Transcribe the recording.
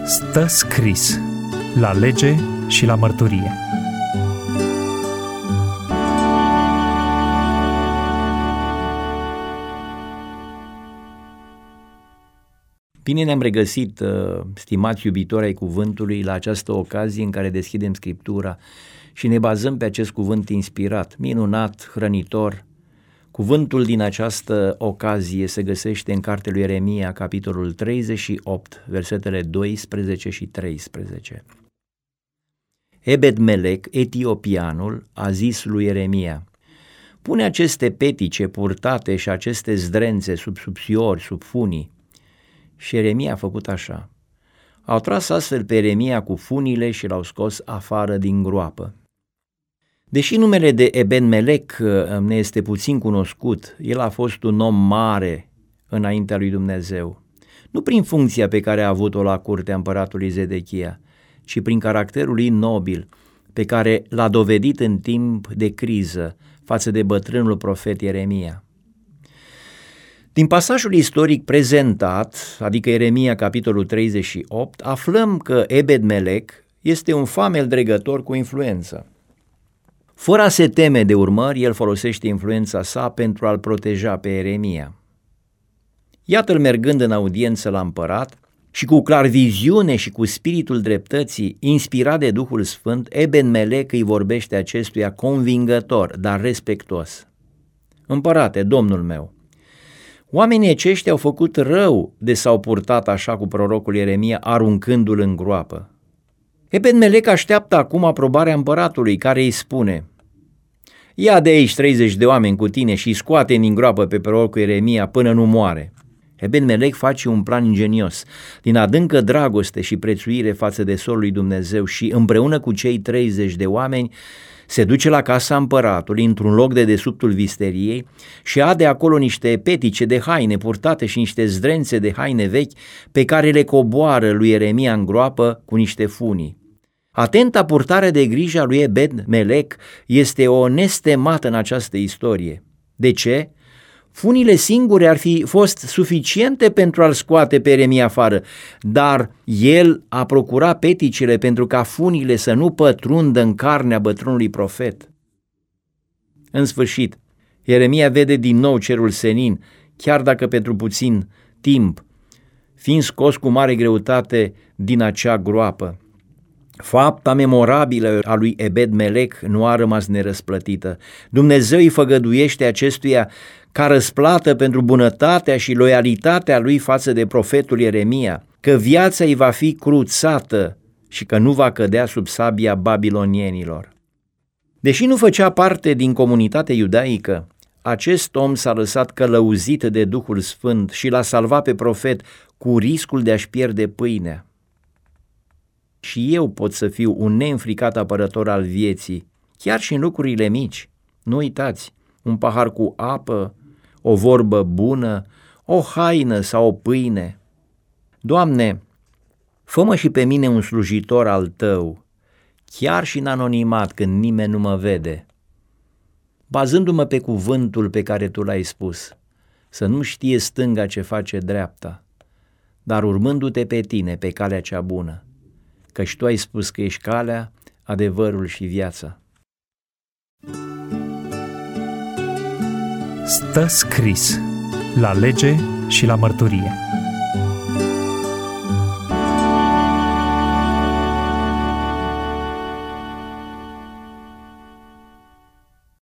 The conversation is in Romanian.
Stă scris la lege și la mărturie. Bine ne-am regăsit, stimați iubitori ai cuvântului, la această ocazie în care deschidem Scriptura și ne bazăm pe acest cuvânt inspirat, minunat, hrănitor. Cuvântul din această ocazie se găsește în cartea lui Ieremia, capitolul 38, versetele 12 și 13. Ebed-Melec, etiopianul, a zis lui Ieremia: pune aceste petice purtate și aceste zdrențe sub subțiori, sub funii. Și Ieremia a făcut așa. Au tras astfel pe Ieremia cu funile și l-au scos afară din groapă. Deși numele de Ebed-Melec ne este puțin cunoscut, el a fost un om mare înaintea lui Dumnezeu, nu prin funcția pe care a avut-o la curtea împăratului Zedechia, ci prin caracterul lui nobil, pe care l-a dovedit în timp de criză față de bătrânul profet Ieremia. Din pasajul istoric prezentat, adică Ieremia capitolul 38, aflăm că Ebed-Melec este un famel dregător cu influență. Fără a se teme de urmări, el folosește influența sa pentru a-l proteja pe Ieremia. Iată-l mergând în audiență la împărat și cu clarviziune și cu spiritul dreptății, inspirat de Duhul Sfânt, Ebed-Melec îi vorbește acestuia convingător, dar respectuos. Împărate, domnul meu, oamenii aceștia au făcut rău de s-au purtat așa cu prorocul Ieremia, aruncându-l în groapă. Ebed-Melec așteaptă acum aprobarea împăratului, care îi spune: ia de aici 30 de oameni cu tine și scoate din groapă pe prorocul Ieremia până nu moare. Ebed-Melec face un plan ingenios, din adâncă dragoste și prețuire față de sorul lui Dumnezeu, și împreună cu cei 30 de oameni se duce la casa împăratului, într-un loc de desubtul visteriei, și ade acolo niște petice de haine purtate și niște zdrențe de haine vechi pe care le coboară lui Ieremia în groapă cu niște funii. Atenta purtare de grijă a lui Ebed-Melec este o nestemată în această istorie. De ce? Funile singure ar fi fost suficiente pentru a-l scoate pe Ieremia afară, dar el a procurat peticele pentru ca funile să nu pătrundă în carnea bătrânului profet. În sfârșit, Ieremia vede din nou cerul senin, chiar dacă pentru puțin timp, fiind scos cu mare greutate din acea groapă. Fapta memorabilă a lui Ebed-Melec nu a rămas nerăsplătită. Dumnezeu îi făgăduiește acestuia ca răsplată pentru bunătatea și loialitatea lui față de profetul Ieremia, că viața îi va fi cruțată și că nu va cădea sub sabia babilonienilor. Deși nu făcea parte din comunitatea iudaică, acest om s-a lăsat călăuzit de Duhul Sfânt și l-a salvat pe profet cu riscul de a-și pierde pâinea. Și eu pot să fiu un neînfricat apărător al vieții, chiar și în lucrurile mici. Nu uitați, un pahar cu apă, o vorbă bună, o haină sau o pâine. Doamne, fă-mă și pe mine un slujitor al Tău, chiar și în anonimat, când nimeni nu mă vede, bazându-mă pe cuvântul pe care Tu l-ai spus, să nu știe stânga ce face dreapta, dar urmându-Te pe Tine, pe calea cea bună, căci Tu ai spus că ești calea, adevărul și viața. Stă scris la lege și la mărturie.